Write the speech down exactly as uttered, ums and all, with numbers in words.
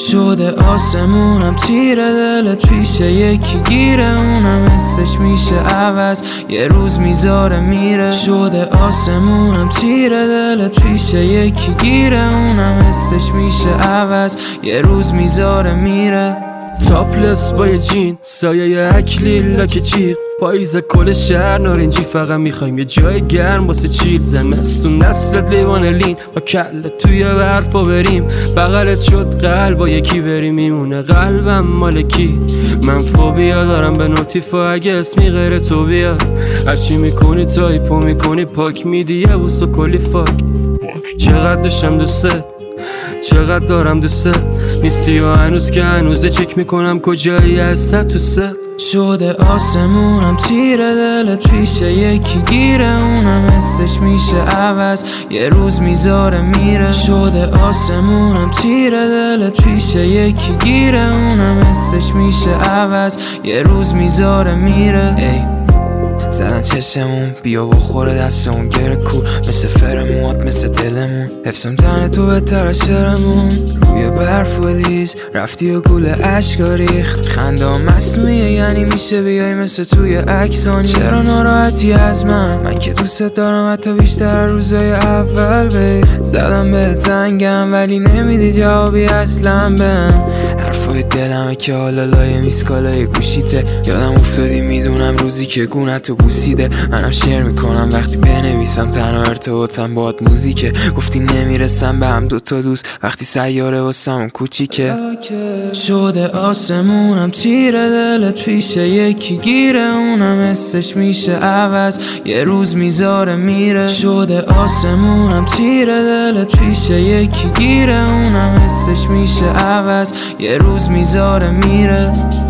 شده آسمونم تیره دلت پیشه یکی گیره اونم حسش میشه عوض یه روز میذاره میره شده آسمونم تیره دلت پیشه یکی گیره اونم حسش میشه عوض یه روز میذاره میره تاپلس با یه جین سایه اکلیل لاک چیق پاییز کل شهر نارنجی فقط میخوایم یه جای گرم واسه چیل زمستون دستت لیوان لین با کله توی برفا بریم بغلت شد قلب با یکی بریم میمونه قلبم مالکی من فوبیا دارم به نوتیفا اگه اسمی غیر تو بیاد هرچی میکنی تایپو میکنی پاک میدی یه بوسو کلی فاک چقدر داشتم دوست چقدر دارم دوست نیستی و هنوز که هنوزه چک میکنم کجایی هسته تو ست شده آسمونم تیره دلت پیشه یکی گیره اونم حسش میشه عوض یه روز میذاره میره شده آسمونم تیره دلت پیشه یکی گیره اونم حسش میشه عوض یه روز میذاره میره ای زدن چشمون بیا بخوره دستمون گره کو مثل فرموات مثل دلمون حفظم تنه تو بهتر از شرمون روی برف و لیز رفتی و گول عشقا ریخت خنده ها مصنوعیه یعنی میشه بیای مثل توی عکسانی چرا ناراحتی از من من که دوست دارم حتی بیشتر روزای اول بی زدم به تنگم ولی نمیدی جوابی اصلا بهم حرفای دلمه که حالا لایه میسکالای گوشیته یادم افتادی میدونم روزی که گونتو بوسیده منم شعر میکنم وقتی بنویسم تنها ارتباطم باهات موزیکه گفتی نمیرسم به هم دوتا دوست وقتی سیاره واسمون کوچیکه شده آسمونم تیره دلت پیشه یکی گیره اونم حسش میشه عوض یه روز میذاره میره شده آسمونم تیره دلت پیشه یکی گیره اونم حسش میشه عوض یه روز میذاره میره